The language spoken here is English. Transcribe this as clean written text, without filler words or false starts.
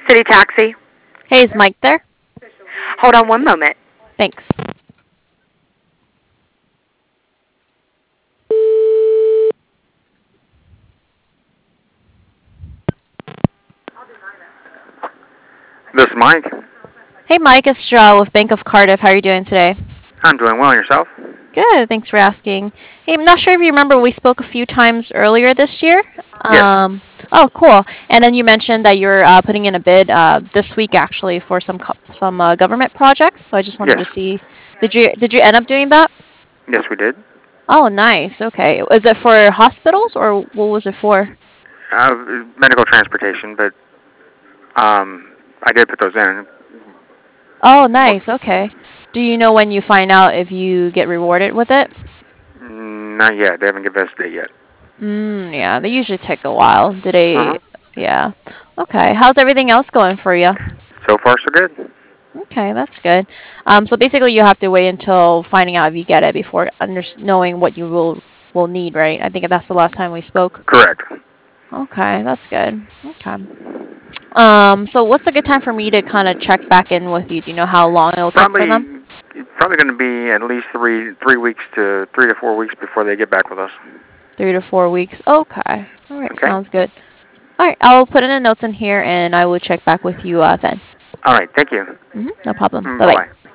City Taxi. Hey, is Mike there? Hold on one moment. Thanks. This is Mike. Hey, Mike, it's Joe with Bank of Cardiff. How are you doing today? I'm doing well. Yourself? Good, thanks for asking. Hey, I'm not sure if you remember, we spoke a few times earlier this year. Yes. Oh, cool. And then you mentioned that you're putting in a bid this week actually for some government projects. So I just wanted Yes. to see, did you end up doing that? Yes, we did. Oh, nice. Okay. Was it for hospitals or what was it for? Medical transportation, but I did put those in. Oh, nice. Okay. Do you know when you find out if you get rewarded with it? Not yet. They haven't given us a date yet. Yeah, they usually take a while. Did they? Uh-huh. Yeah. Okay. How's everything else going for you? So far, so good. Okay, that's good. So basically, you have to wait until finding out if you get it before knowing what you will need, right? I think that's the last time we spoke. Correct. Okay, that's good. Okay. So what's a good time for me to kind of check back in with you? Do you know how long it'll take for them? Probably going to be at least three weeks to 3 to 4 weeks before they get back with us. 3 to 4 weeks. Okay. All right. Okay. Sounds good. All right. I'll put in the notes in here, and I will check back with you then. All right. Thank you. No problem. Bye Bye bye. bye.